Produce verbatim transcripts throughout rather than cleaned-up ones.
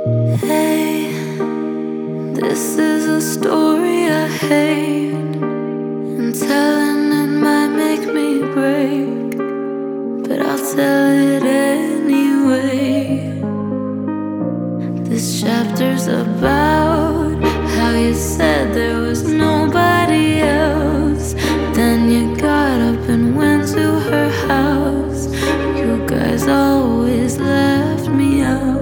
Hey, this is a story I hate, and telling it might make me break, but I'll tell it anyway. This chapter's about how you said there was nobody else. Then you got up and went to her house. You guys always left me out.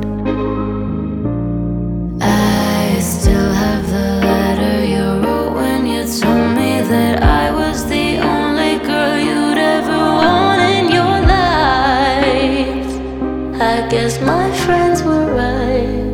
I still have the letter you wrote when you told me that I was the only girl you'd ever want in your life. I guess my friends were right.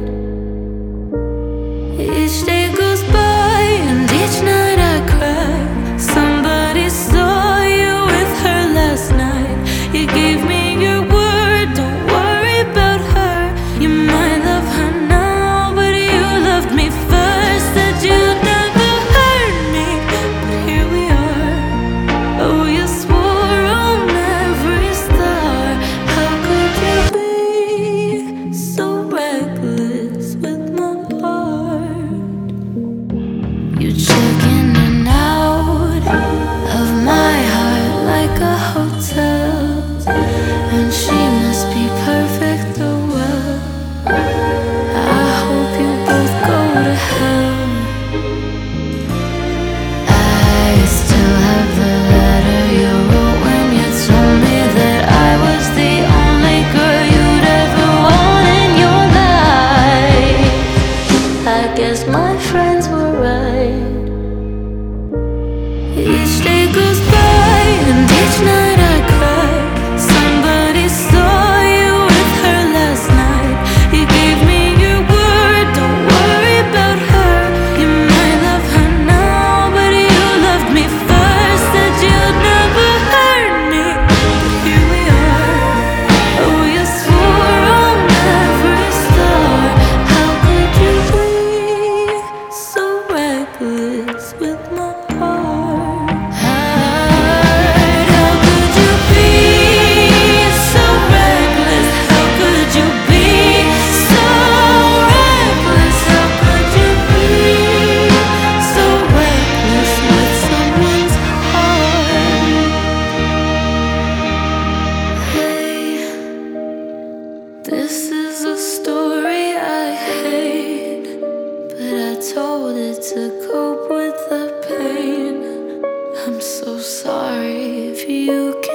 Each day goes by and each night I cry. Somebody saw you with her last night. You gave me your word, don't worry about her. You might love her now, but you loved me first. Said you'd never hurt me, but here we are. Oh, you swore on every star. How could you be so reckless with my heart? You check in and out of my heart like a hotel, and she must be perfect, oh well. I hope you both go to hell. I still have the letter you wrote when you told me that I was the only girl you'd ever want in your life. I guess my friends were right. Each day goes by and each night I cry. Somebody saw you with her last night. You gave me your word, don't worry about her. You might love her now, but you loved me first. Said you'd never hurt me, but here we are. Oh, you swore on every star. How could you be so reckless with my heart? How could you be so reckless? How could you be so reckless? How could you be so reckless with someone's heart? Hey, this is a story I hate, but I told it to cope with the pain. I'm so sorry if you